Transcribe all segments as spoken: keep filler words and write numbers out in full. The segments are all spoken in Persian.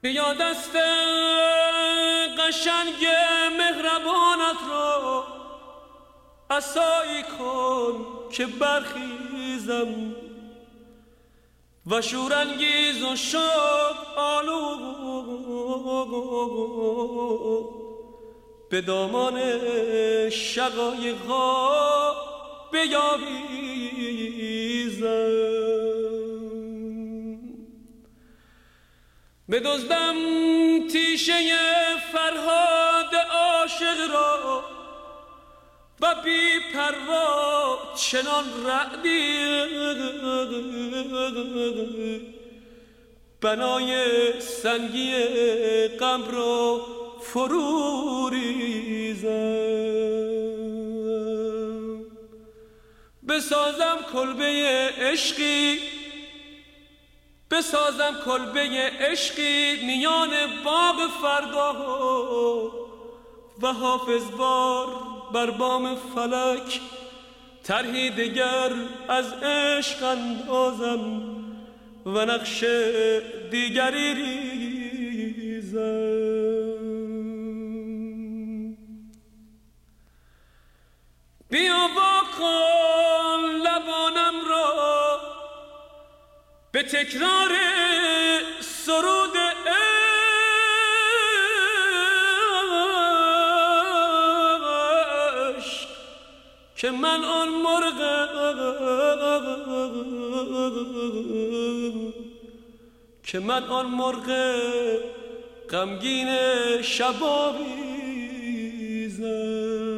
بیا دست قشنگ مهربانت را عصایی کن که برخیزم و شورانگیز و شوق آلود به دامان شقایق‌ها بیاویزم. بدزدم تیشه فرهاد عاشق را و بی پروا چنان رعدی بنای سنگی غم را فرو ریزم. بسازم کلبه عشقی بسازم کلبه عشقی میان باغ فردا و حافظ بار بر بام فلک طرحی دگر از عشق اندازم و نقش دیگری ریزم. بیا واکن لبانم را به تکرار سرود عشق که من آن مرغم که من آن مرغ غمگین شباویزم.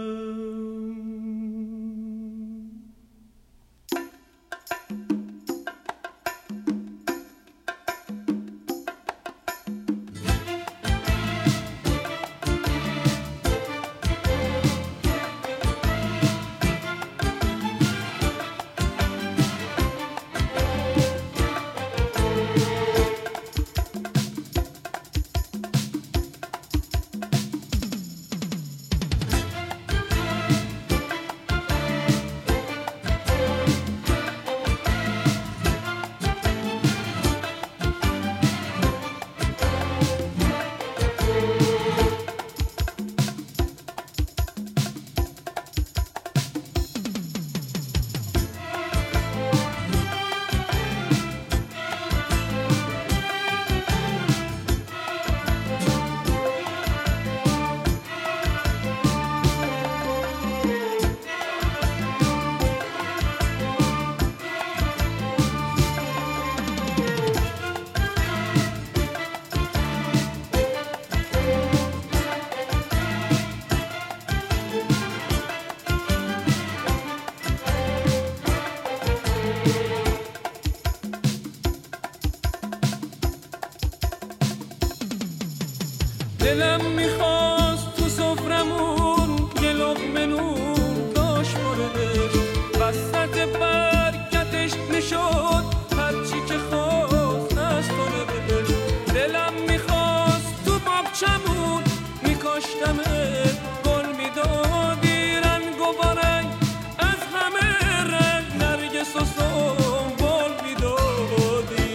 دلم میخواست تو سفرمون یه لقمه نون داشت برش وسط برکتش میشد هرچی که خواست از خورش. دلم میخواست تو بابچمون میکاشتمت گل میدادی رنگ و بارنگ از همه رنگ نرگس و سنبل میدادی.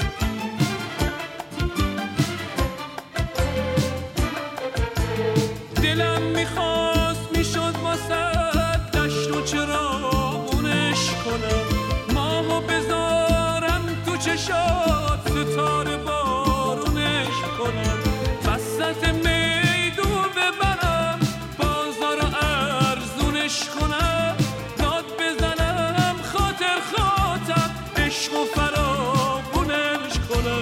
دلم میخواست میشد واسه دشت و چراغونش کنم ماهو بذارم تو چشات ستاره بارونش کنم وسط میدون ببرم بازار ارزونش کنم داد بزنم خاطر خاطر عشق و فراغونش کنم.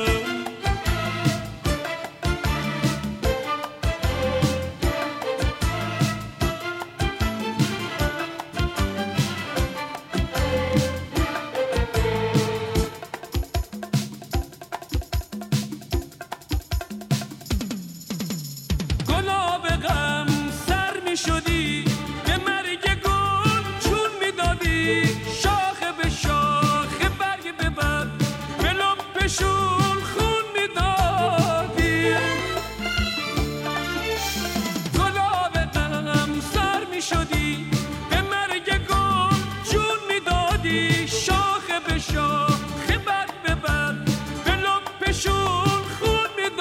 شدی به مرگ گل چون میدادی شاخه به شاخه برگ به برگ به لپشون خون میدادی. گلاب غم سر میشدی به مرگ گل چون میدادی شاخه به شاخه برگ به برگ به لپشون خون میدادی.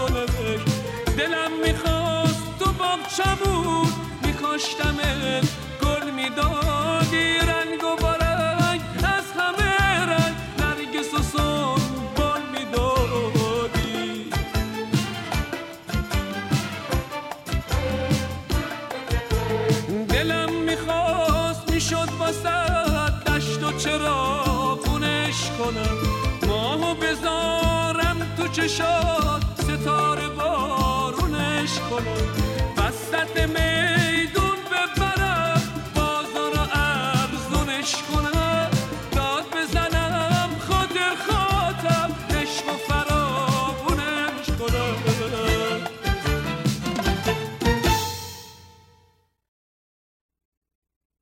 کنمش. دلم میخواست تو باغچمون میکاشتمت، گل میدادی رنگ و برنگ از همه رنگ، نرگس و سنبال میدادی. دلم میخواست میشد واسه دشت و چراغونش کنم، ماهو بذارم تو چشات ستاره بارونش کنم، وسط میدون ببرم بازار ارزونش کنم، داد بزنم خاطر خاطر عشق و